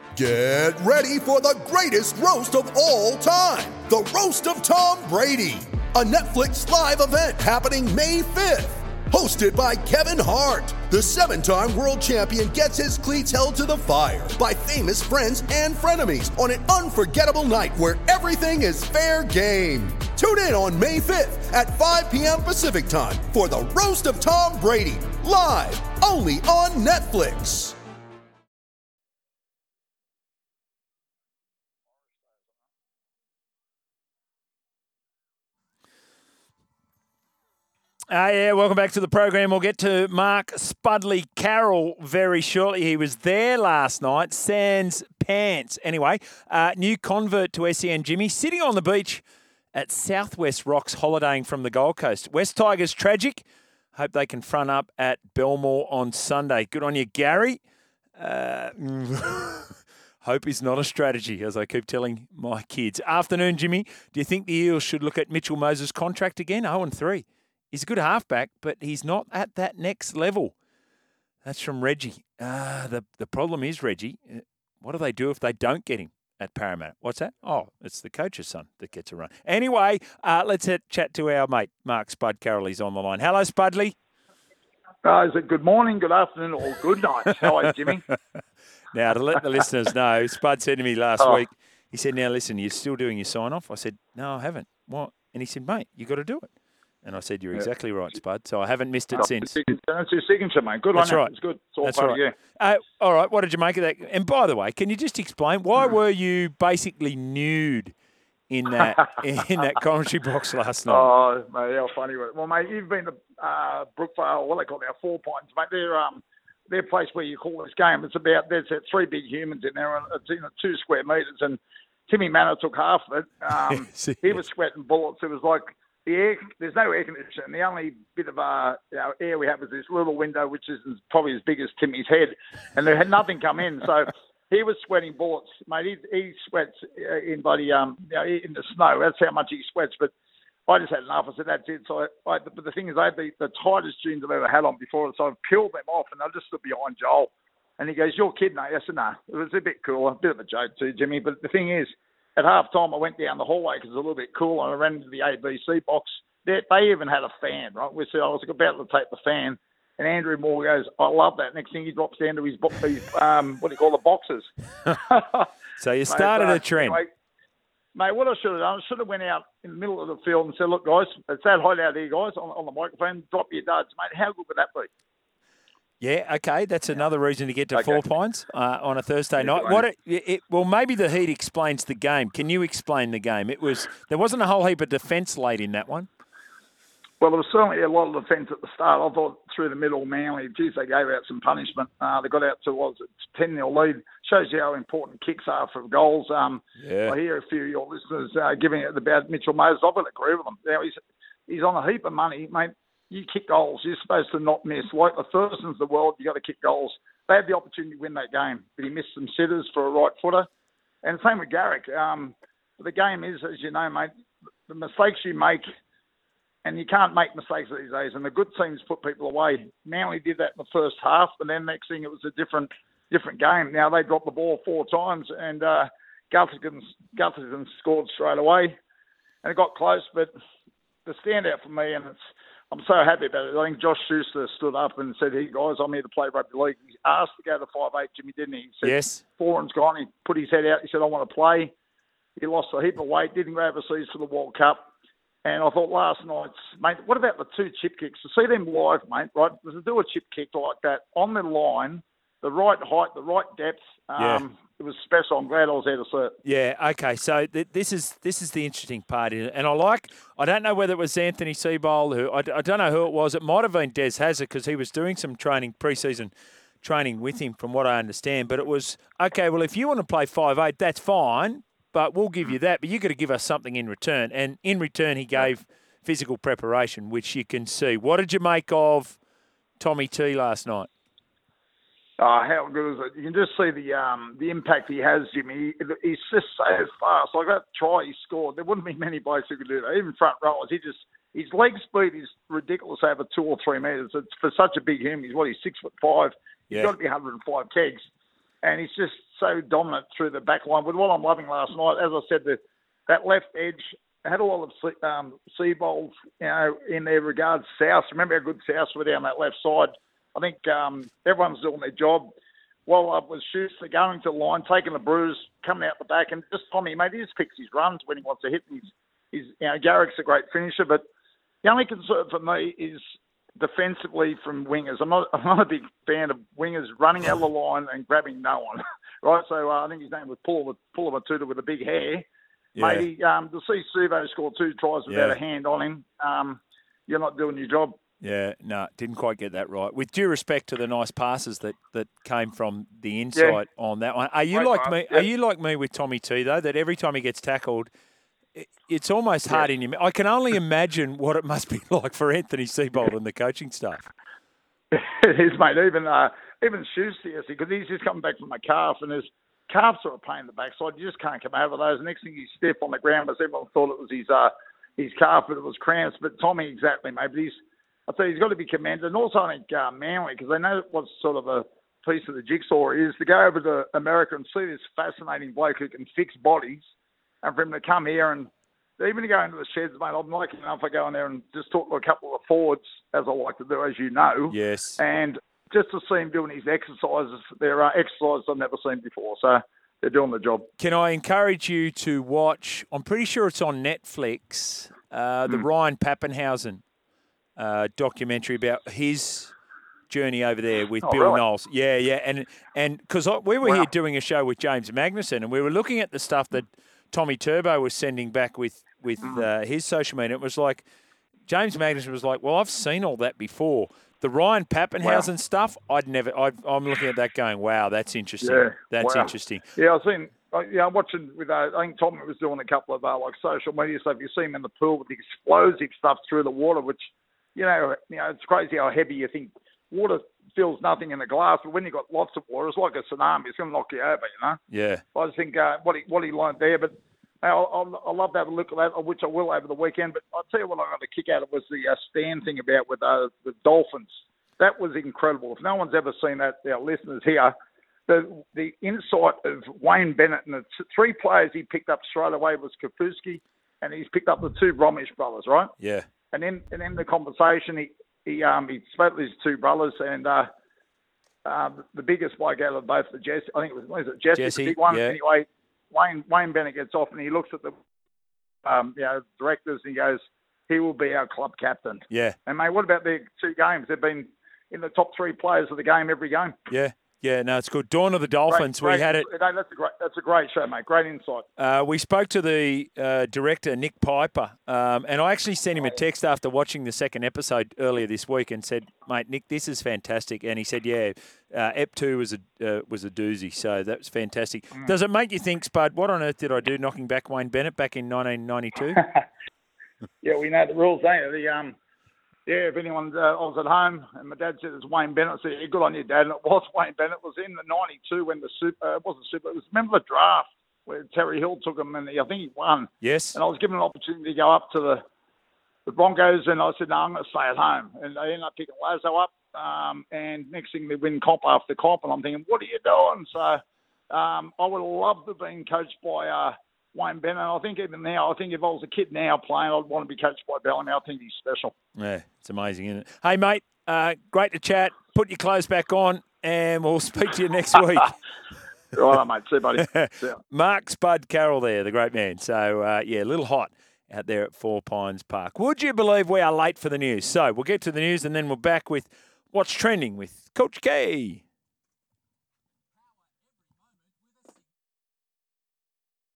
Get ready for the greatest roast of all time, the Roast of Tom Brady, a Netflix live event happening May 5th. Hosted by Kevin Hart, the 7-time world champion gets his cleats held to the fire by famous friends and frenemies on an unforgettable night where everything is fair game. Tune in on May 5th at 5 p.m. Pacific time for the Roast of Tom Brady, live only on Netflix. Welcome back to the program. We'll get to Mark Spudley Carroll very shortly. He was there last night, sans pants. Anyway, new convert to SEN Jimmy, sitting on the beach at Southwest Rocks, holidaying from the Gold Coast. West Tigers tragic. Hope they can front up at Belmore on Sunday. Good on you, Gary. Hope is not a strategy, as I keep telling my kids. Afternoon, Jimmy. Do you think the Eels should look at Mitchell Moses' contract again? 0-3. He's a good halfback, but he's not at that next level. That's from Reggie. The problem is, Reggie, what do they do if they don't get him at Parramatta? What's that? Oh, it's the coach's son that gets a run. Anyway, let's chat to our mate, Mark Spud Carroll. He's on the line. Hello, Spudley. Is it good morning, good afternoon, or good night? How are you, Jimmy? Now, to let the listeners know, Spud said to me last week, he said, now, listen, you're still doing your sign-off? I said, no, I haven't. What? And he said, mate, you got to do it. And I said, you're exactly right, Spud. So I haven't missed it since. That's your signature, mate. Good on you. It's good. It's all That's part right. of you. All right, what did you make of that? And by the way, can you just explain, why were you basically nude in that commentary box last night? Oh, mate, how funny was it? Well, mate, you've been to Brookvale, what they call now, 4 Pines, mate. Their place where you call this game, there's 3 big humans in there, and it's 2 square metres, and Timmy Manor took half of it. He was sweating bullets. It was like, there's no air conditioning. The only bit of air we have is this little window, which is probably as big as Timmy's head, and there had nothing come in. So he was sweating bullets, mate. He sweats in bloody in the snow. That's how much he sweats. But I just had enough. I said that's it. So but the thing is, I had the tightest jeans I've ever had on before, so I peeled them off, and I just stood behind Joel, and he goes, "You're kidding, eh?" I said, "No." It was a bit cool, a bit of a joke too, Jimmy. But the thing is, at half time, I went down the hallway because it was a little bit cool, and I ran into the ABC box. They even had a fan, right? I was about to take the fan, and Andrew Moore goes, "I love that." Next thing, he drops down to his what do you call the boxes? So you started a trend. Anyway, mate, what I should have done, I should have went out in the middle of the field and said, "Look, guys, it's that hot out here, guys, on the microphone. Drop your duds, mate." How good would that be? Yeah, okay. That's another reason to get to 4 Pines on a Thursday night. Well, maybe the heat explains the game. Can you explain the game? There wasn't a whole heap of defence late in that one. Well, there was certainly a lot of defence at the start. I thought through the middle, Manly, geez, they gave out some punishment. They got out to, 10-0 lead. Shows you how important kicks are for goals. I hear a few of your listeners giving it about Mitchell Moses. I've got to agree with them. Now, he's on a heap of money, mate. You kick goals. You're supposed to not miss. Like the Thurston's of the world, you got to kick goals. They had the opportunity to win that game, but he missed some sitters for a right footer. And same with Garrick. The game is, as you know, mate, the mistakes you make, and you can't make mistakes these days. And the good teams put people away. Manly did that in the first half, and then next thing it was a different game. Now they dropped the ball 4 times, and Gutherson scored straight away, and it got close. But the standout for me, and I'm so happy about it. I think Josh Schuster stood up and said, "Hey guys, I'm here to play rugby league." He asked to go to 5'8", Jimmy, didn't he? He said, yes. Foran's gone. He put his head out. He said, "I want to play." He lost a heap of weight. Didn't grab a seat for the World Cup. And I thought last night's, mate, what about the 2 chip kicks? To see them live, mate, right? To do a chip kick like that on the line, the right height, the right depth. It was special. I'm glad I was there to see it. Yeah, okay. So this is the interesting part in it. And I don't know whether it was Anthony Seibold, I don't know who it was. It might have been Des Hazard because he was doing some pre-season training with him from what I understand. But it was, okay, well, if you want to play 5'8", that's fine, but we'll give you that. But you've got to give us something in return. And in return, he gave physical preparation, which you can see. What did you make of Tommy T last night? How good is it? You can just see the impact he has, Jimmy. He's just so fast. Like that try he scored, there wouldn't be many blokes who could do that. Even front rowers, his leg speed is ridiculous over 2 or 3 metres. It's for such a big human. He's 6'5". He's got to be 105 kegs. and he's just so dominant through the back line. With what I'm loving last night, as I said, that left edge had a lot of Seibold, in their regards. South, remember how good South were down that left side. I think everyone's doing their job. Well, I was Schuster going to the line, taking the bruise, coming out the back, and just Tommy, mate, he just picks his runs when he wants to hit. He's Garrick's a great finisher, but the only concern for me is defensively from wingers. I'm not a big fan of wingers running out of the line and grabbing no one, right? So I think his name was Paul Matuta with a big hair. Yeah. Maybe to see Suvo score 2 tries without a hand on him, you're not doing your job. Yeah, no, didn't quite get that right. With due respect to the nice passes that came from the inside on that one, are you like me? Yeah. Are you like me with Tommy T though? That every time he gets tackled, it's almost hard in him. I can only imagine what it must be like for Anthony Seibold and the coaching staff. It is, mate. Even Schuster, because he's just coming back from a calf, and his calves are a pain in the backside. You just can't come over those. Next thing he's stiff on the ground, because everyone thought it was his calf, but it was cramps. But Tommy, exactly, mate. But I'd say he's got to be commended. And also, I think Manly, because they know what's sort of a piece of the jigsaw is to go over to America and see this fascinating bloke who can fix bodies, and for him to come here and even to go into the sheds, mate. I'm lucky enough to go in there and just talk to a couple of forwards, as I like to do, as you know. Yes. And just to see him doing his exercises, there are exercises I've never seen before. So they're doing the job. Can I encourage you to watch, I'm pretty sure it's on Netflix, the Ryan Pappenhausen documentary about his journey over there with Bill really? Knowles. Yeah. And because we were here doing a show with James Magnuson, and we were looking at the stuff that Tommy Turbo was sending back with his social media. It was like, James Magnuson was like, well, I've seen all that before. The Ryan Pappenhausen stuff, I'm looking at that going, wow, that's interesting. Yeah, that's interesting. Yeah, I'm watching with, I think Tommy was doing a couple of like social media stuff. You see him in the pool with the explosive stuff through the water, which, it's crazy how heavy you think water feels nothing in the glass, but when you've got lots of water, it's like a tsunami. It's going to knock you over, Yeah. I just think what he learned there, but I love to have a look at that, which I will over the weekend. But I'll tell you what I got a kick out of was the Stan thing about with the Dolphins. That was incredible. If no one's ever seen that, our listeners here, the insight of Wayne Bennett and the 3 players he picked up straight away was Kapusky, and he's picked up the 2 Romish brothers, right? Yeah. And in the conversation, he spoke to his 2 brothers, and the biggest bloke out of both, Jesse, I think it was Jesse, the big one. Yeah. Anyway, Wayne Bennett gets off and he looks at the directors and he goes, he will be our club captain. Yeah. And mate, what about their 2 games? They've been in the top 3 players of the game every game. Yeah. Yeah, no, it's good. Dawn of the Dolphins, we had it. That's a great show, mate. Great insight. We spoke to the director, Nick Piper, and I actually sent him a text after watching the second episode earlier this week and said, mate, Nick, this is fantastic. And he said, yeah, Ep 2 was a doozy, so that was fantastic. Does it make you think, Spud, what on earth did I do knocking back Wayne Bennett back in 1992? Yeah, we know the rules, don't you? If anyone, I was at home and my dad said it's Wayne Bennett. I said, yeah, good on you, Dad. And it was Wayne Bennett. It was in the 92 when it wasn't Super. It was, remember the draft where Terry Hill took him and I think he won. Yes. And I was given an opportunity to go up to the Broncos and I said, no, I'm going to stay at home. And they ended up picking Lazo up. And next thing they win comp after comp. And I'm thinking, what are you doing? So I would love to have been coached by Wayne Bennett. I think even now, if I was a kid now playing, I'd want to be coached by Bellamy. I think he's special. Yeah, it's amazing, isn't it? Hey, mate, great to chat. Put your clothes back on, and we'll speak to you next week. Right, mate. See you, buddy. See ya. Mark Spud Carroll there, the great man. So, a little hot out there at 4 Pines Park. Would you believe we are late for the news? So we'll get to the news, and then we're back with What's Trending with Coach K.